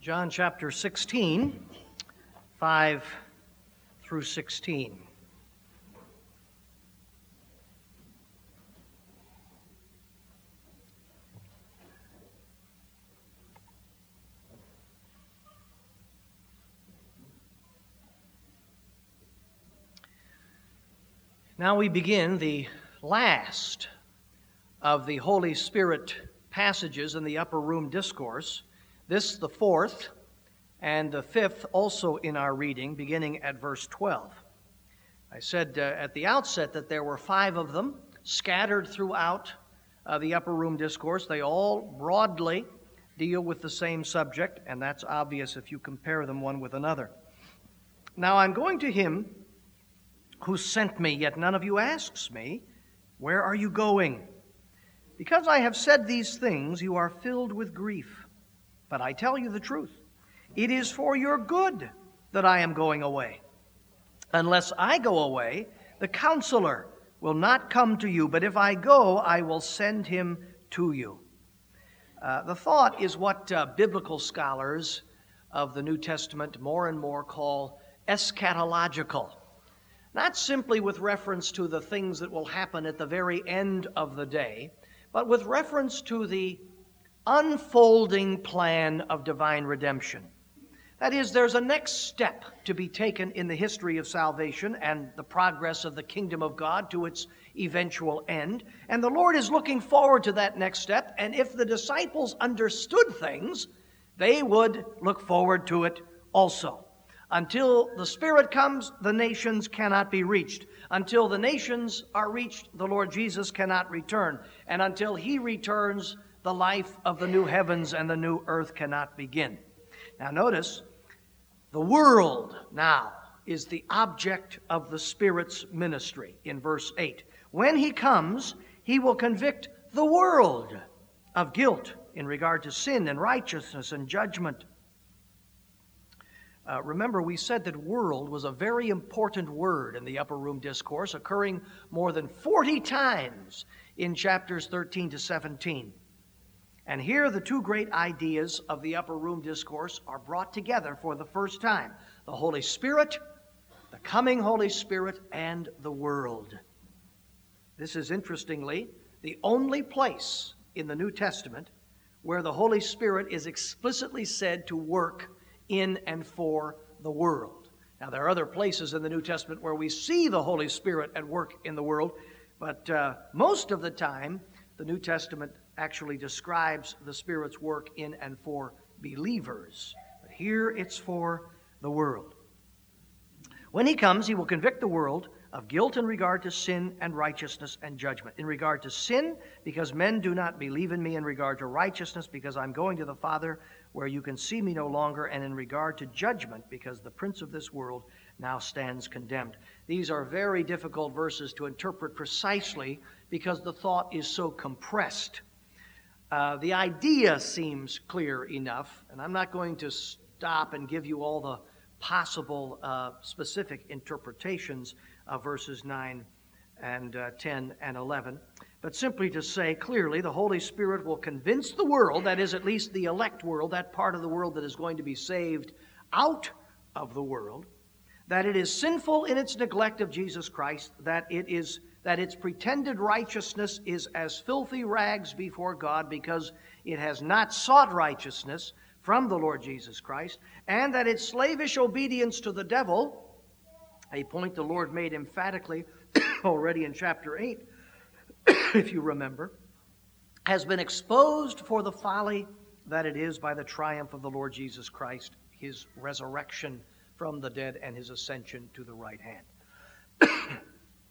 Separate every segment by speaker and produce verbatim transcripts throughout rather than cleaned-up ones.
Speaker 1: John chapter sixteen, five through sixteen. Now we begin the last of the Holy Spirit passages in the Upper Room Discourse. This, the fourth, and the fifth also in our reading, beginning at verse twelve. I said uh, at the outset that there were five of them scattered throughout uh, the Upper Room Discourse. They all broadly deal with the same subject, and that's obvious if you compare them one with another. Now I'm going to him who sent me, yet none of you asks me, where are you going? Because I have said these things, you are filled with grief. But I tell you the truth. It is for your good that I am going away. Unless I go away, the Counselor will not come to you, but if I go, I will send him to you. Uh, the thought is what uh, biblical scholars of the New Testament more and more call eschatological. Not simply with reference to the things that will happen at the very end of the day, but with reference to the unfolding plan of divine redemption. That is, there's a next step to be taken in the history of salvation and the progress of the kingdom of God to its eventual end. And the Lord is looking forward to that next step. And if the disciples understood things, they would look forward to it also. Until the Spirit comes, the nations cannot be reached. Until the nations are reached, the Lord Jesus cannot return. And until he returns, the life of the new heavens and the new earth cannot begin. Now notice, the world now is the object of the Spirit's ministry in verse eight. When he comes, he will convict the world of guilt in regard to sin and righteousness and judgment. Uh, remember, we said that world was a very important word in the Upper Room Discourse, occurring more than forty times in chapters thirteen to seventeen. And here the two great ideas of the Upper Room Discourse are brought together for the first time. The Holy Spirit, the coming Holy Spirit, and the world. This is, interestingly, the only place in the New Testament where the Holy Spirit is explicitly said to work in and for the world. Now, there are other places in the New Testament where we see the Holy Spirit at work in the world, but uh, most of the time, the New Testament actually describes the Spirit's work in and for believers. But here it's for the world. When he comes, he will convict the world of guilt in regard to sin and righteousness and judgment. In regard to sin, because men do not believe in me. In regard to righteousness, because I'm going to the Father where you can see me no longer. And in regard to judgment, because the prince of this world now stands condemned. These are very difficult verses to interpret precisely because the thought is so compressed. Uh, the idea seems clear enough, and I'm not going to stop and give you all the possible uh, specific interpretations of verses nine and uh, ten and eleven, but simply to say clearly the Holy Spirit will convince the world, that is at least the elect world, that part of the world that is going to be saved out of the world, that it is sinful in its neglect of Jesus Christ, that it is that its pretended righteousness is as filthy rags before God because it has not sought righteousness from the Lord Jesus Christ, and that its slavish obedience to the devil, a point the Lord made emphatically already in chapter eight, if you remember, has been exposed for the folly that it is by the triumph of the Lord Jesus Christ, his resurrection from the dead and his ascension to the right hand.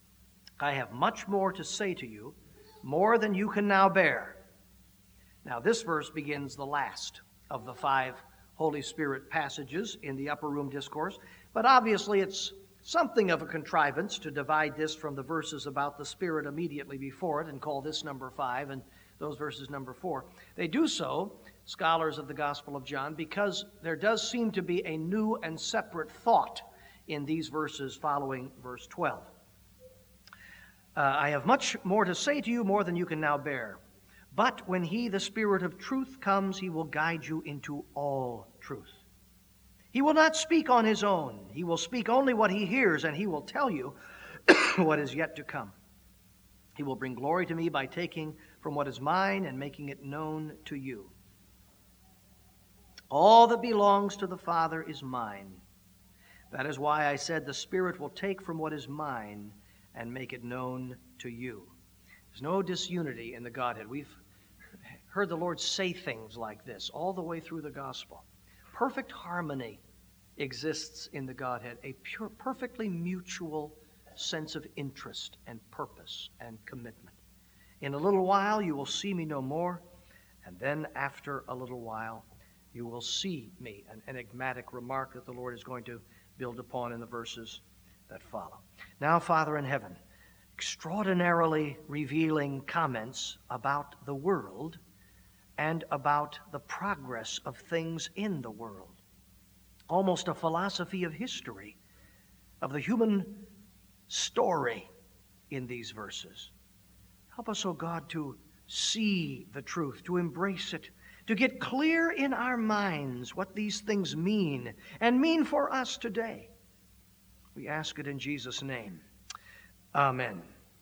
Speaker 1: I have much more to say to you, more than you can now bear. Now this verse begins the last of the five Holy Spirit passages in the Upper Room Discourse, but obviously it's something of a contrivance to divide this from the verses about the Spirit immediately before it and call this number five and those verses number four. They do so, scholars of the Gospel of John, because there does seem to be a new and separate thought in these verses following verse twelve. Uh, I have much more to say to you, more than you can now bear. But when he, the Spirit of truth, comes, he will guide you into all truth. He will not speak on his own. He will speak only what he hears, and he will tell you what is yet to come. He will bring glory to me by taking from what is mine and making it known to you. All that belongs to the Father is mine. That is why I said the Spirit will take from what is mine and make it known to you. There's no disunity in the Godhead. We've heard the Lord say things like this all the way through the gospel. Perfect harmony exists in the Godhead, a pure, perfectly mutual sense of interest and purpose and commitment. In a little while you will see me no more, and then after a little while you will see me. An enigmatic remark that the Lord is going to build upon in the verses that follow. Now, Father in heaven, extraordinarily revealing comments about the world and about the progress of things in the world. Almost a philosophy of history, of the human story in these verses. Help us, O God, to see the truth, to embrace it, to get clear in our minds what these things mean and mean for us today. We ask it in Jesus' name. Amen.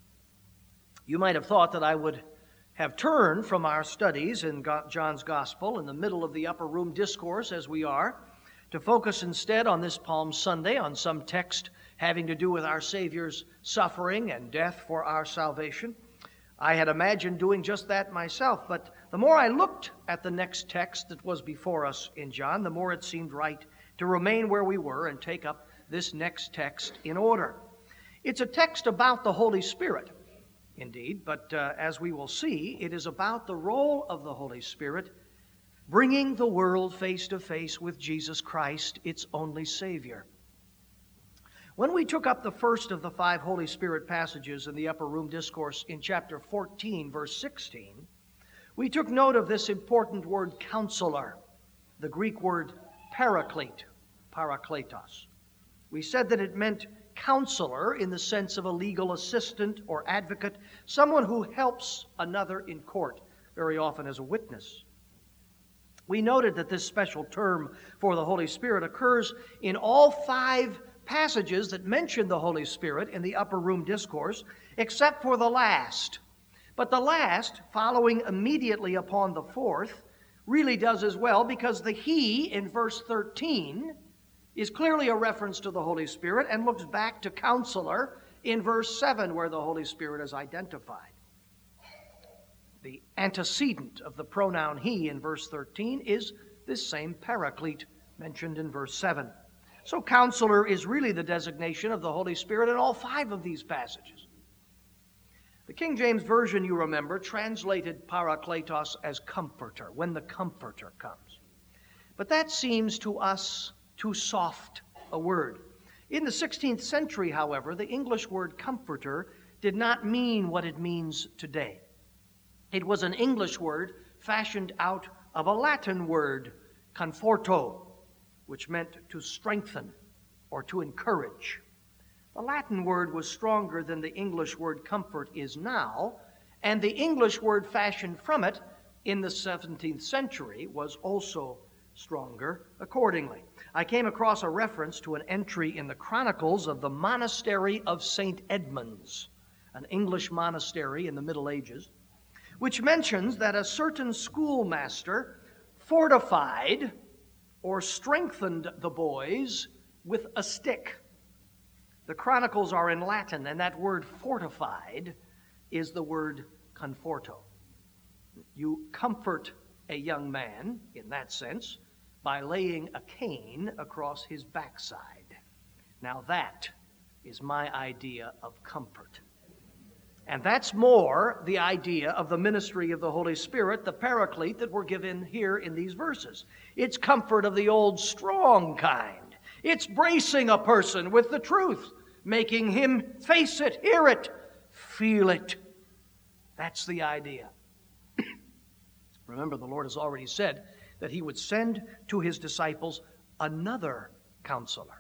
Speaker 1: You might have thought that I would have turned from our studies in John's Gospel in the middle of the upper room discourse, as we are, to focus instead on this Palm Sunday on some text having to do with our Savior's suffering and death for our salvation. I had imagined doing just that myself, but the more I looked at the next text that was before us in John, the more it seemed right to remain where we were and take up this next text in order. It's a text about the Holy Spirit, indeed, but uh, as we will see, it is about the role of the Holy Spirit bringing the world face to face with Jesus Christ, its only Savior. When we took up the first of the five Holy Spirit passages in the Upper Room Discourse in chapter fourteen, verse sixteen, we took note of this important word counselor, the Greek word paraclete, parakletos. We said that it meant counselor in the sense of a legal assistant or advocate, someone who helps another in court, very often as a witness. We noted that this special term for the Holy Spirit occurs in all five passages that mention the Holy Spirit in the Upper Room Discourse, except for the last. But the last, following immediately upon the fourth, really does as well, because the He in verse thirteen is clearly a reference to the Holy Spirit and looks back to Counselor in verse seven, where the Holy Spirit is identified. The antecedent of the pronoun He in verse thirteen is this same Paraclete mentioned in verse seven. So Counselor is really the designation of the Holy Spirit in all five of these passages. The King James Version, you remember, translated Parakletos as Comforter, when the Comforter comes. But that seems to us too soft a word. In the sixteenth century, however, the English word comforter did not mean what it means today. It was an English word fashioned out of a Latin word, conforto, which meant to strengthen or to encourage. The Latin word was stronger than the English word comfort is now, and the English word fashioned from it in the seventeenth century was also stronger accordingly. I came across a reference to an entry in the Chronicles of the Monastery of Saint Edmunds, an English monastery in the Middle Ages, which mentions that a certain schoolmaster fortified or strengthened the boys with a stick. The Chronicles are in Latin, and that word fortified is the word conforto. You comfort a young man, in that sense, by laying a cane across his backside. Now that is my idea of comfort. And that's more the idea of the ministry of the Holy Spirit, the Paraclete that we're given here in these verses. It's comfort of the old strong kind. It's bracing a person with the truth, making him face it, hear it, feel it. That's the idea. Remember, the Lord has already said that He would send to His disciples another counselor.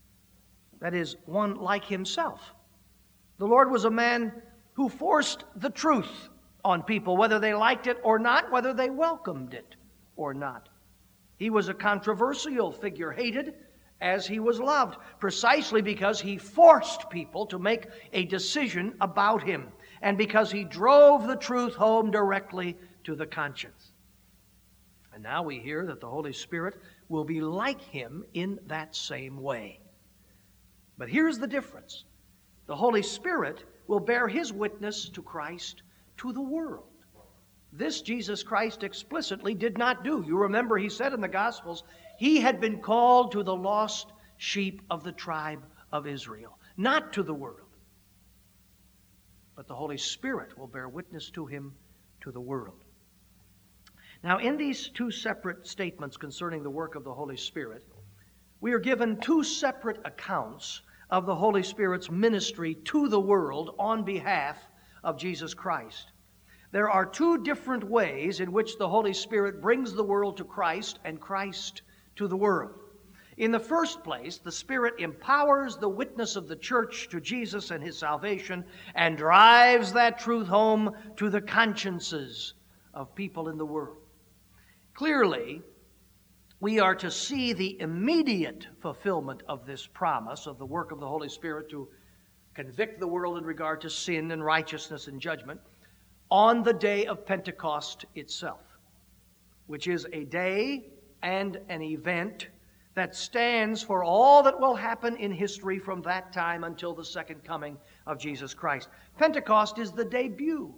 Speaker 1: That is, one like Himself. The Lord was a man who forced the truth on people, whether they liked it or not, whether they welcomed it or not. He was a controversial figure, hated as he was loved, precisely because he forced people to make a decision about him, and because he drove the truth home directly to the conscience. And now we hear that the Holy Spirit will be like him in that same way. But here's the difference. The Holy Spirit will bear his witness to Christ to the world. This Jesus Christ explicitly did not do. You remember he said in the Gospels, he had been called to the lost sheep of the tribe of Israel, not to the world. But the Holy Spirit will bear witness to him to the world. Now, in these two separate statements concerning the work of the Holy Spirit, we are given two separate accounts of the Holy Spirit's ministry to the world on behalf of Jesus Christ. There are two different ways in which the Holy Spirit brings the world to Christ and Christ to the world. In the first place, the Spirit empowers the witness of the church to Jesus and his salvation and drives that truth home to the consciences of people in the world. Clearly, we are to see the immediate fulfillment of this promise of the work of the Holy Spirit to convict the world in regard to sin and righteousness and judgment on the day of Pentecost itself, which is a day and an event that stands for all that will happen in history from that time until the second coming of Jesus Christ. Pentecost is the debut.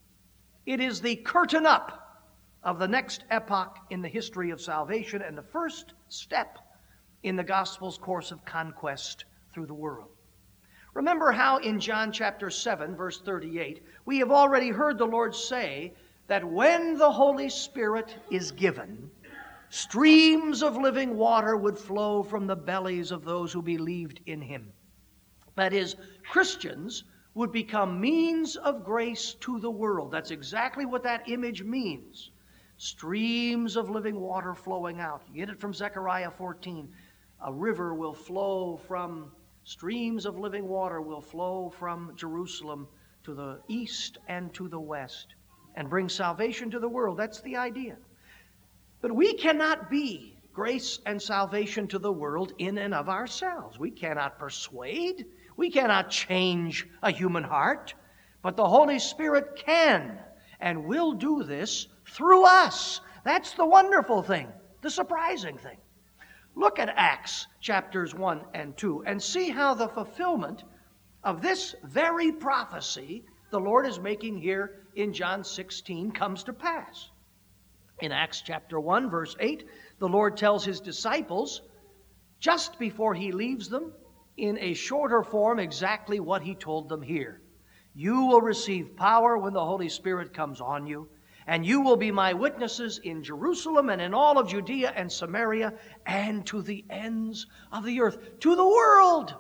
Speaker 1: It is the curtain up of the next epoch in the history of salvation and the first step in the gospel's course of conquest through the world. Remember how in John chapter seven, verse thirty-eight, we have already heard the Lord say that when the Holy Spirit is given, streams of living water would flow from the bellies of those who believed in him. That is, Christians would become means of grace to the world. That's exactly what that image means. Streams of living water flowing out. You get it from Zechariah fourteen. A river will flow from, streams of living water will flow from Jerusalem to the east and to the west and bring salvation to the world. That's the idea. But we cannot be grace and salvation to the world in and of ourselves. We cannot persuade. We cannot change a human heart. But the Holy Spirit can and will do this through us. That's the wonderful thing, the surprising thing. Look at Acts chapters one and two and see how the fulfillment of this very prophecy the Lord is making here in John sixteen comes to pass. In Acts chapter one, verse eight, the Lord tells his disciples, just before he leaves them, in a shorter form, exactly what he told them here. You will receive power when the Holy Spirit comes on you, and you will be my witnesses in Jerusalem and in all of Judea and Samaria and to the ends of the earth, to the world.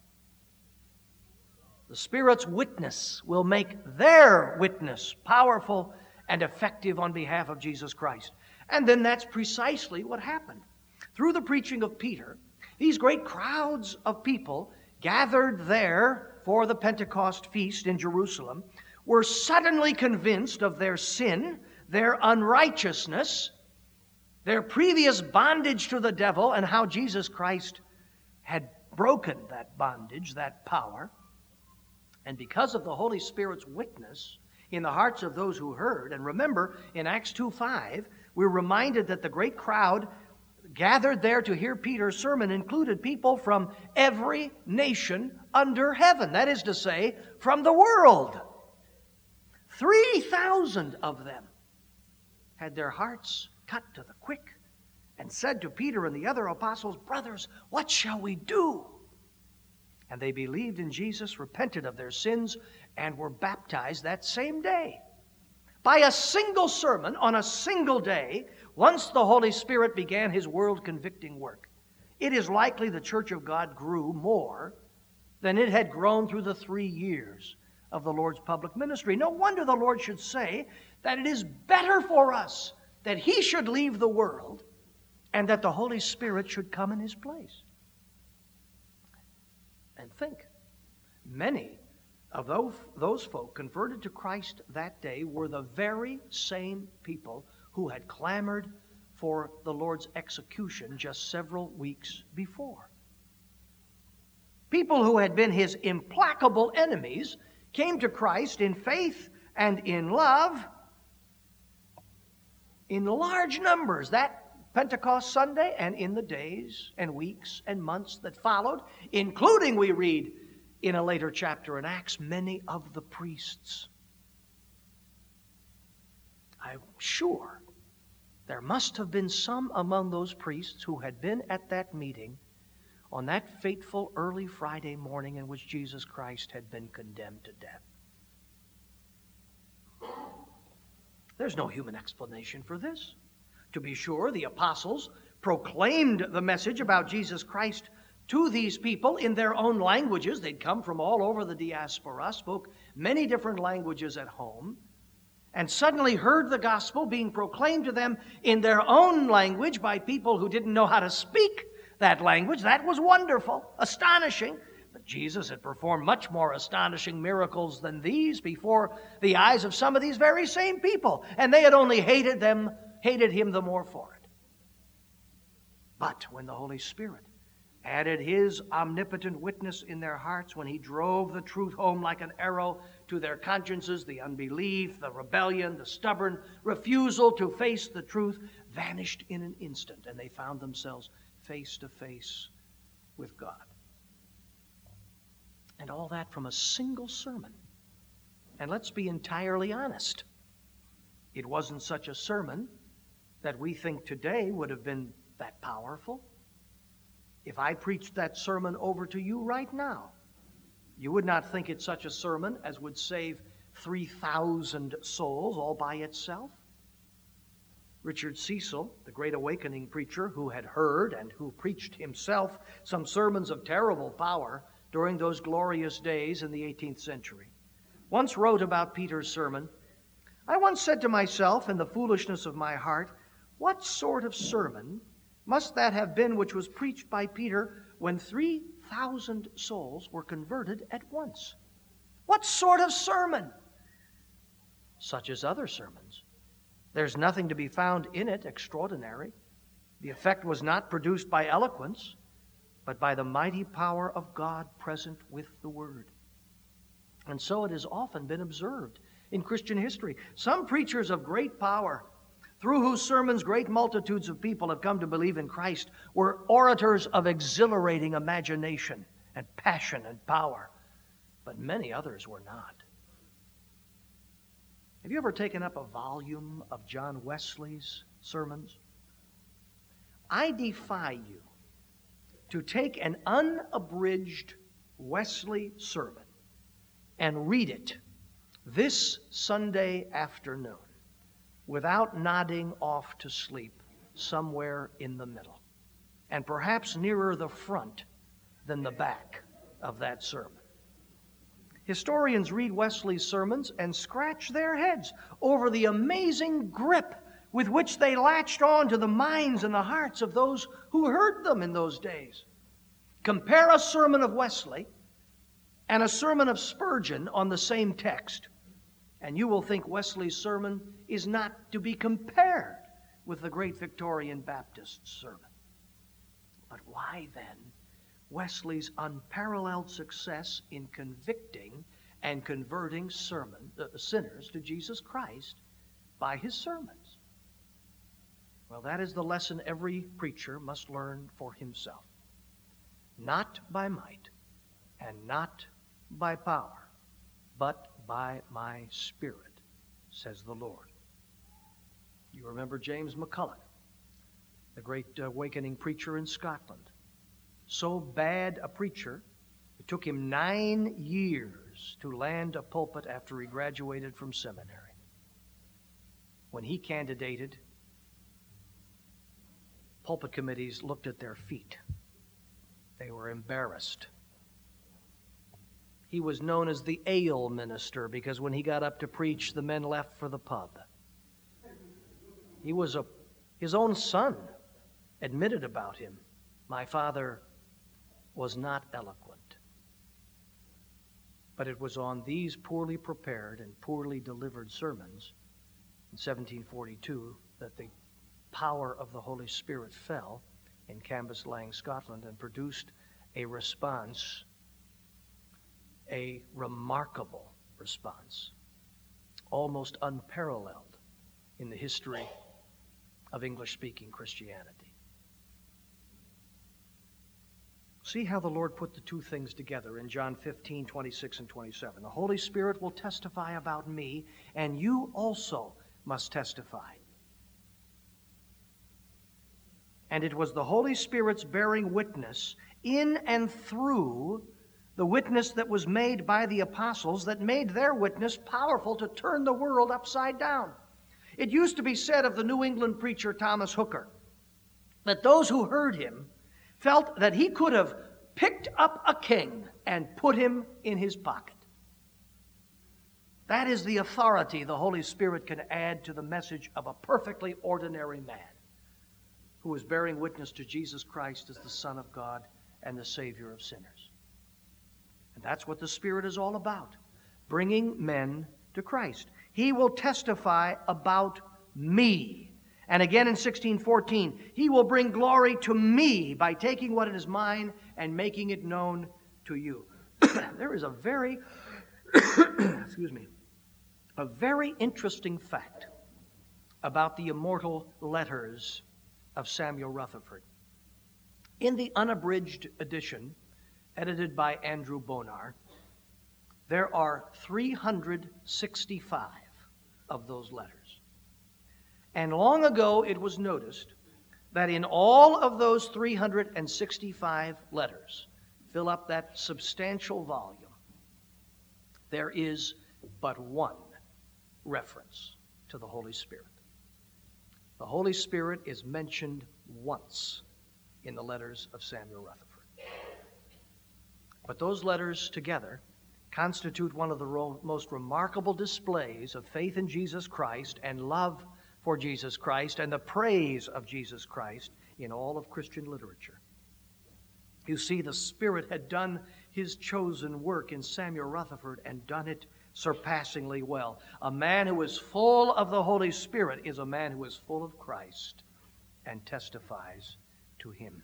Speaker 1: The Spirit's witness will make their witness powerful and effective on behalf of Jesus Christ. And then that's precisely what happened. Through the preaching of Peter, these great crowds of people gathered there for the Pentecost feast in Jerusalem were suddenly convinced of their sin, their unrighteousness, their previous bondage to the devil, and how Jesus Christ had broken that bondage, that power. And because of the Holy Spirit's witness in the hearts of those who heard, and remember, in Acts two five, we're reminded that the great crowd gathered there to hear Peter's sermon included people from every nation under heaven. That is to say, from the world. three thousand of them had their hearts cut to the quick and said to Peter and the other apostles, brothers, what shall we do? And they believed in Jesus, repented of their sins, and were baptized that same day. By a single sermon on a single day, once the Holy Spirit began his world-convicting work, it is likely the Church of God grew more than it had grown through the three years of the Lord's public ministry. No wonder the Lord should say that it is better for us that he should leave the world and that the Holy Spirit should come in his place. And think, many of those, those folk converted to Christ that day were the very same people who had clamored for the Lord's execution just several weeks before. People who had been his implacable enemies came to Christ in faith and in love in large numbers that Pentecost Sunday and in the days and weeks and months that followed, including, we read in a later chapter in Acts, many of the priests. I'm sure there must have been some among those priests who had been at that meeting on that fateful early Friday morning in which Jesus Christ had been condemned to death. There's no human explanation for this. To be sure, the apostles proclaimed the message about Jesus Christ to these people in their own languages. They'd come from all over the diaspora, spoke many different languages at home, and suddenly heard the gospel being proclaimed to them in their own language by people who didn't know how to speak that language. That was wonderful, astonishing. But Jesus had performed much more astonishing miracles than these before the eyes of some of these very same people, and they had only hated them, hated him the more for it. But when the Holy Spirit added his omnipotent witness in their hearts, when he drove the truth home like an arrow to their consciences, the unbelief, the rebellion, the stubborn refusal to face the truth vanished in an instant, and they found themselves face to face with God. And all that from a single sermon. And let's be entirely honest. It wasn't such a sermon that we think today would have been that powerful. If I preached that sermon over to you right now, you would not think it such a sermon as would save three thousand souls all by itself. Richard Cecil, the great awakening preacher who had heard and who preached himself some sermons of terrible power during those glorious days in the eighteenth century, once wrote about Peter's sermon, "I once said to myself in the foolishness of my heart, what sort of sermon must that have been which was preached by Peter when three thousand souls were converted at once? What sort of sermon? Such as other sermons. There's nothing to be found in it extraordinary. The effect was not produced by eloquence, but by the mighty power of God present with the Word." And so it has often been observed in Christian history. Some preachers of great power, through whose sermons great multitudes of people have come to believe in Christ, were orators of exhilarating imagination and passion and power, but many others were not. Have you ever taken up a volume of John Wesley's sermons? I defy you to take an unabridged Wesley sermon and read it this Sunday afternoon without nodding off to sleep somewhere in the middle, and perhaps nearer the front than the back of that sermon. Historians read Wesley's sermons and scratch their heads over the amazing grip with which they latched on to the minds and the hearts of those who heard them in those days. Compare a sermon of Wesley and a sermon of Spurgeon on the same text, and you will think Wesley's sermon is not to be compared with the great Victorian Baptist sermon. But why then Wesley's unparalleled success in convicting and converting sermon, uh, sinners to Jesus Christ by his sermons? Well, that is the lesson every preacher must learn for himself. Not by might and not by power, but by my Spirit, says the Lord. You remember James McCulloch, the great awakening preacher in Scotland. So bad a preacher, it took him nine years to land a pulpit after he graduated from seminary. When he candidated, pulpit committees looked at their feet. They were embarrassed. He was known as the ale minister because when he got up to preach, the men left for the pub. He was a, his own son admitted about him, "My father was not eloquent." But it was on these poorly prepared and poorly delivered sermons in seventeen forty-two that the power of the Holy Spirit fell in Cambuslang, Scotland, and produced a response, a remarkable response, almost unparalleled in the history of English-speaking Christianity. See how the Lord put the two things together in John fifteen, twenty-six and twenty-seven. The Holy Spirit will testify about me, and you also must testify. And it was the Holy Spirit's bearing witness in and through the witness that was made by the apostles that made their witness powerful to turn the world upside down. It used to be said of the New England preacher Thomas Hooker that those who heard him felt that he could have picked up a king and put him in his pocket. That is the authority the Holy Spirit can add to the message of a perfectly ordinary man who is bearing witness to Jesus Christ as the Son of God and the Savior of sinners. And that's what the Spirit is all about, bringing men to Christ. He will testify about me. And again in sixteen fourteen, he will bring glory to me by taking what is mine and making it known to you. There is a very, excuse me, a very interesting fact about the immortal letters of Samuel Rutherford. In the unabridged edition, edited by Andrew Bonar, there are three hundred sixty-five of those letters. And long ago it was noticed that in all of those three hundred sixty-five letters, fill up that substantial volume, there is but one reference to the Holy Spirit. The Holy Spirit is mentioned once in the letters of Samuel Rutherford. But those letters together constitute one of the ro- most remarkable displays of faith in Jesus Christ and love for Jesus Christ and the praise of Jesus Christ in all of Christian literature. You see, the Spirit had done his chosen work in Samuel Rutherford and done it surpassingly well. A man who is full of the Holy Spirit is a man who is full of Christ and testifies to him.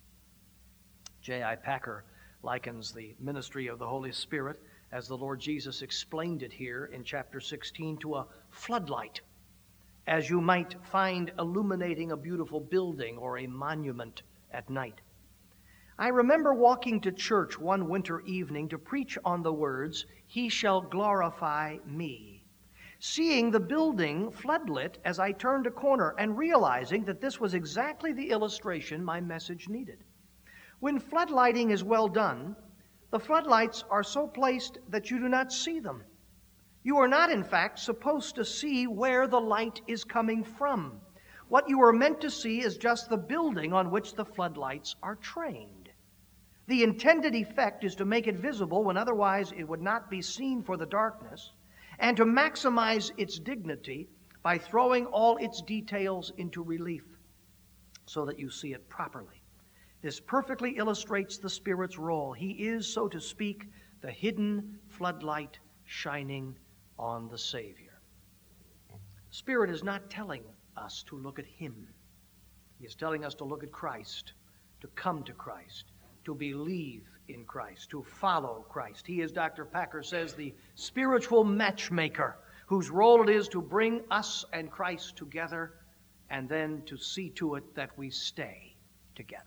Speaker 1: J I Packer likens the ministry of the Holy Spirit, as the Lord Jesus explained it here in chapter sixteen, to a floodlight, as you might find illuminating a beautiful building or a monument at night. I remember walking to church one winter evening to preach on the words, "He shall glorify me," seeing the building floodlit as I turned a corner and realizing that this was exactly the illustration my message needed. When floodlighting is well done, the floodlights are so placed that you do not see them. You are not, in fact, supposed to see where the light is coming from. What you are meant to see is just the building on which the floodlights are trained. The intended effect is to make it visible when otherwise it would not be seen for the darkness, and to maximize its dignity by throwing all its details into relief so that you see it properly. This perfectly illustrates the Spirit's role. He is, so to speak, the hidden floodlight shining on the Savior. The Spirit is not telling us to look at Him. He is telling us to look at Christ, to come to Christ, to believe in Christ, to follow Christ. He is, Doctor Packer says, the spiritual matchmaker whose role it is to bring us and Christ together and then to see to it that we stay together.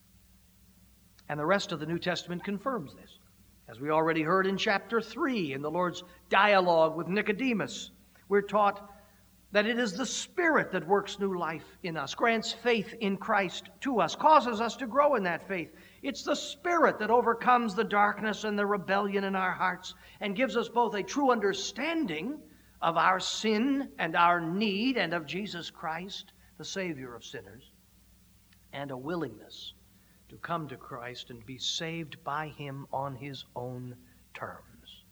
Speaker 1: And the rest of the New Testament confirms this. As we already heard in chapter three in the Lord's dialogue with Nicodemus, we're taught that it is the Spirit that works new life in us, grants faith in Christ to us, causes us to grow in that faith. It's the Spirit that overcomes the darkness and the rebellion in our hearts and gives us both a true understanding of our sin and our need and of Jesus Christ, the Savior of sinners, and a willingness to come to Christ and be saved by Him on His own terms.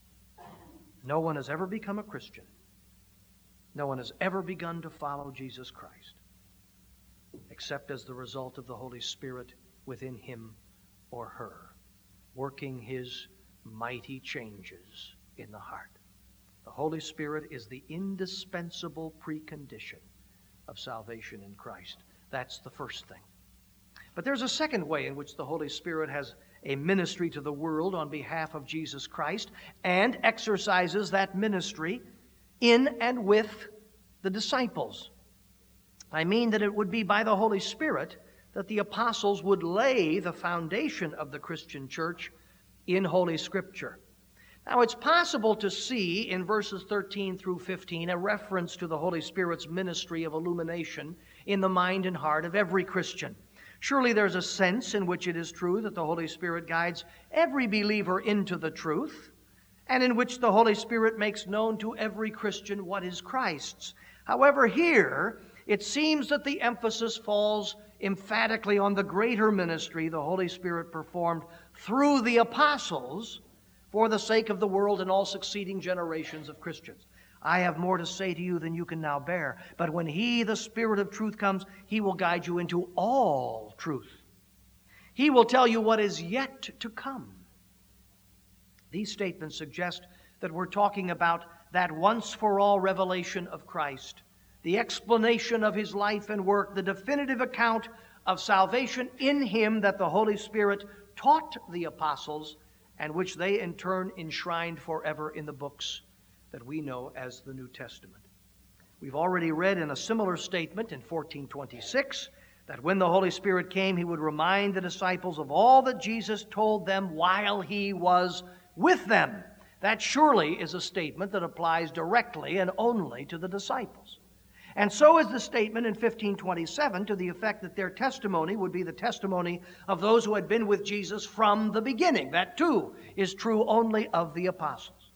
Speaker 1: No one has ever become a Christian. No one has ever begun to follow Jesus Christ except as the result of the Holy Spirit within him or her, working His mighty changes in the heart. The Holy Spirit is the indispensable precondition of salvation in Christ. That's the first thing. But there's a second way in which the Holy Spirit has a ministry to the world on behalf of Jesus Christ and exercises that ministry in and with the disciples. I mean that it would be by the Holy Spirit that the apostles would lay the foundation of the Christian church in Holy Scripture. Now, it's possible to see in verses thirteen through fifteen a reference to the Holy Spirit's ministry of illumination in the mind and heart of every Christian. Surely there's a sense in which it is true that the Holy Spirit guides every believer into the truth, and in which the Holy Spirit makes known to every Christian what is Christ's. However, here it seems that the emphasis falls emphatically on the greater ministry the Holy Spirit performed through the apostles for the sake of the world and all succeeding generations of Christians. I have more to say to you than you can now bear, but when He, the Spirit of truth, comes, He will guide you into all truth. He will tell you what is yet to come. These statements suggest that we're talking about that once-for-all revelation of Christ, the explanation of His life and work, the definitive account of salvation in Him that the Holy Spirit taught the apostles and which they in turn enshrined forever in the books that we know as the New Testament. We've already read in a similar statement in fourteen twenty-six that when the Holy Spirit came, He would remind the disciples of all that Jesus told them while He was with them. That surely is a statement that applies directly and only to the disciples. And so is the statement in fifteen twenty-seven to the effect that their testimony would be the testimony of those who had been with Jesus from the beginning. That too is true only of the apostles.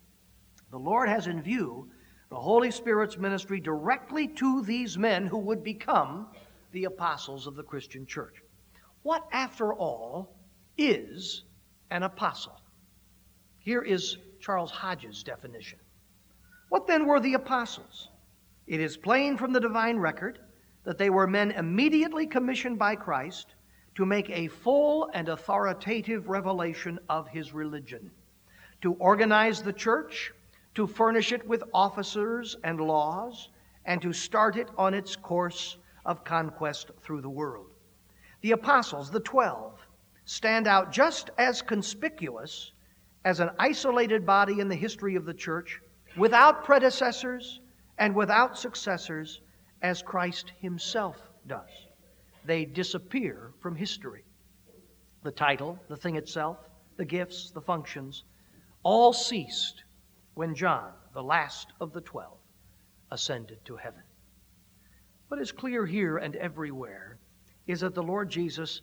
Speaker 1: The Lord has in view the Holy Spirit's ministry directly to these men who would become the apostles of the Christian church. What, after all, is an apostle? Here is Charles Hodges' definition. What then were the apostles? It is plain from the divine record that they were men immediately commissioned by Christ to make a full and authoritative revelation of His religion, to organize the church, to furnish it with officers and laws, and to start it on its course of conquest through the world. The apostles, the twelve, stand out just as conspicuous as an isolated body in the history of the church, without predecessors and without successors, as Christ Himself does. They disappear from history. The title, the thing itself, the gifts, the functions, all ceased when John, the last of the twelve, ascended to heaven. What is clear here and everywhere is that the Lord Jesus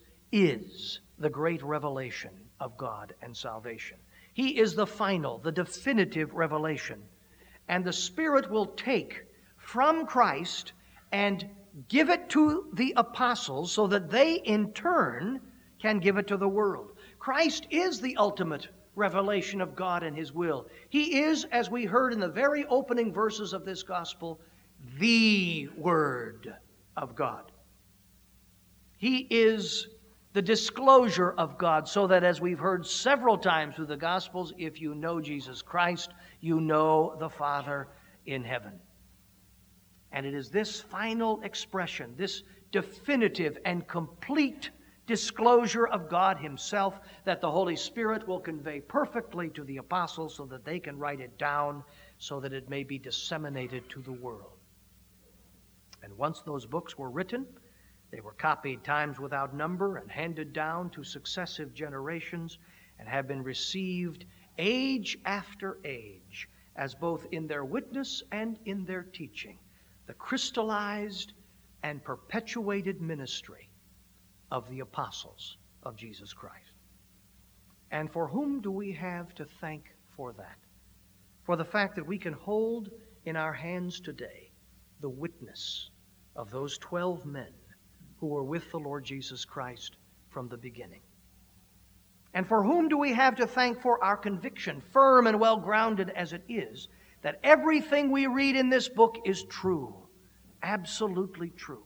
Speaker 1: is the great revelation of God and salvation. He is the final, the definitive revelation. And the Spirit will take from Christ and give it to the apostles so that they in turn can give it to the world. Christ is the ultimate revelation of God and His will. He is, as we heard in the very opening verses of this gospel, the Word of God. He is the disclosure of God, so that, as we've heard several times through the Gospels, if you know Jesus Christ, you know the Father in heaven. And it is this final expression, this definitive and complete disclosure of God Himself, that the Holy Spirit will convey perfectly to the apostles so that they can write it down so that it may be disseminated to the world. And once those books were written, they were copied times without number and handed down to successive generations and have been received age after age as both in their witness and in their teaching, the crystallized and perpetuated ministry of the apostles of Jesus Christ. And for whom do we have to thank for that? For the fact that we can hold in our hands today the witness of those twelve men who were with the Lord Jesus Christ from the beginning. And for whom do we have to thank for our conviction, firm and well-grounded as it is, that everything we read in this book is true, absolutely true.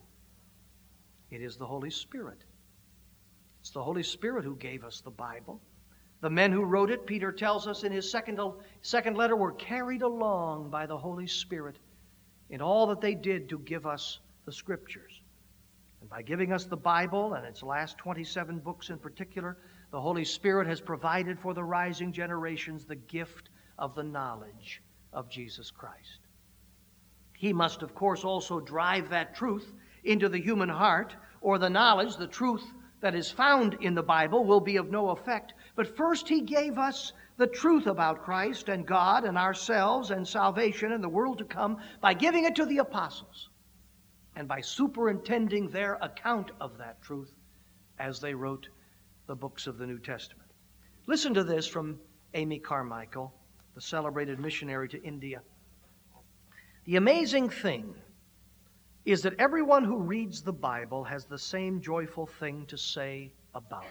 Speaker 1: It is the Holy Spirit. It's the Holy Spirit who gave us the Bible, The men who wrote it, Peter tells us in his second, second letter, were carried along by the Holy Spirit in all that they did to give us the Scriptures. And by giving us the Bible and its last twenty-seven books in particular, the Holy Spirit has provided for the rising generations the gift of the knowledge of Jesus Christ. He must, of course, also drive that truth into the human heart, or the knowledge, the truth that is found in the Bible will be of no effect. But first he gave us the truth about Christ and God and ourselves and salvation and the world to come by giving it to the apostles and by superintending their account of that truth as they wrote the books of the New Testament. Listen to this from Amy Carmichael, the celebrated missionary to India. The amazing thing is that everyone who reads the Bible has the same joyful thing to say about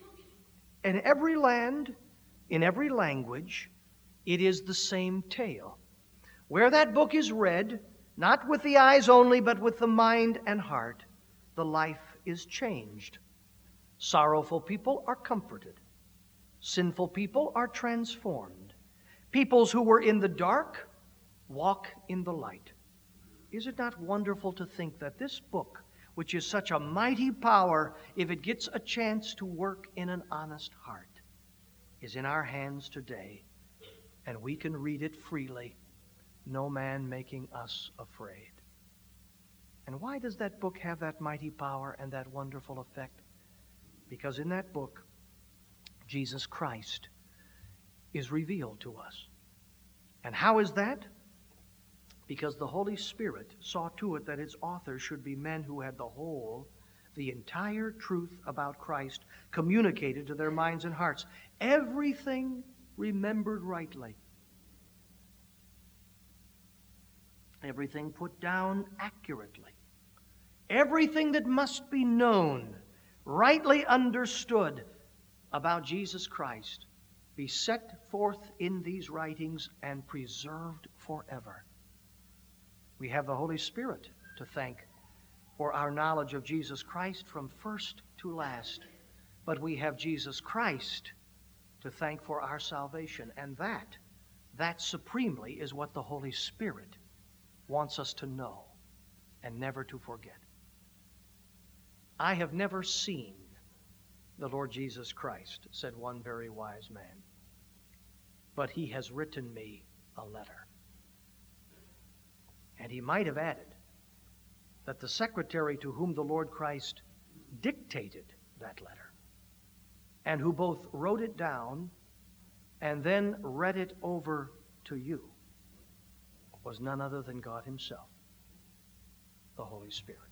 Speaker 1: it. In every land, in every language, it is the same tale. Where that book is read, not with the eyes only, but with the mind and heart, the life is changed. Sorrowful people are comforted. Sinful people are transformed. Peoples who were in the dark walk in the light. Is it not wonderful to think that this book, which is such a mighty power, if it gets a chance to work in an honest heart, is in our hands today, and we can read it freely, no man making us afraid. And why does that book have that mighty power and that wonderful effect? Because in that book, Jesus Christ is revealed to us. And how is that? Because the Holy Spirit saw to it that its authors should be men who had the whole, the entire truth about Christ communicated to their minds and hearts. Everything remembered rightly. Everything put down accurately. Everything that must be known, rightly understood about Jesus Christ, be set forth in these writings and preserved forever. We have the Holy Spirit to thank for our knowledge of Jesus Christ from first to last. But we have Jesus Christ to thank for our salvation. And that, that supremely is what the Holy Spirit wants us to know and never to forget. I have never seen the Lord Jesus Christ, said one very wise man, but he has written me a letter. And he might have added that the secretary to whom the Lord Christ dictated that letter, and who both wrote it down and then read it over to you, was none other than God Himself, the Holy Spirit.